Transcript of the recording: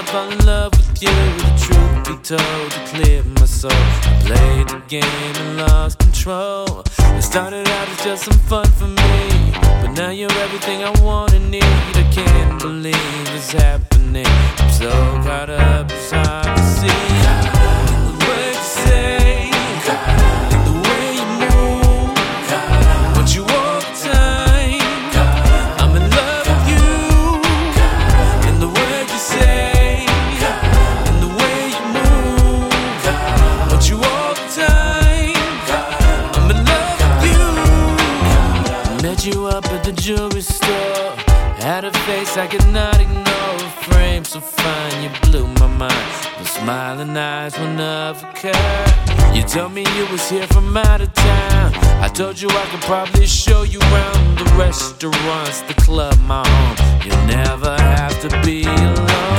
fall in love with you. The truth be told, to clear my soul, I played the game and lost control. It started out as just some fun for me, but now you're everything I want and need. I can't believe it's happening. I'm so caught up, it's hard to see. The words you say, the way you move, what you all the time. I'm in love with you, and the words you say, and the way you move, what you all the time. I'm in love with you. Met you up at the jewelry store, had a face I could not ignore. A frame so fine, you blew my mind. The smiling eyes were never cut. You told me you was here from out of town. I told you I could probably show you around the restaurants, the club, my home. You'll never have to be alone.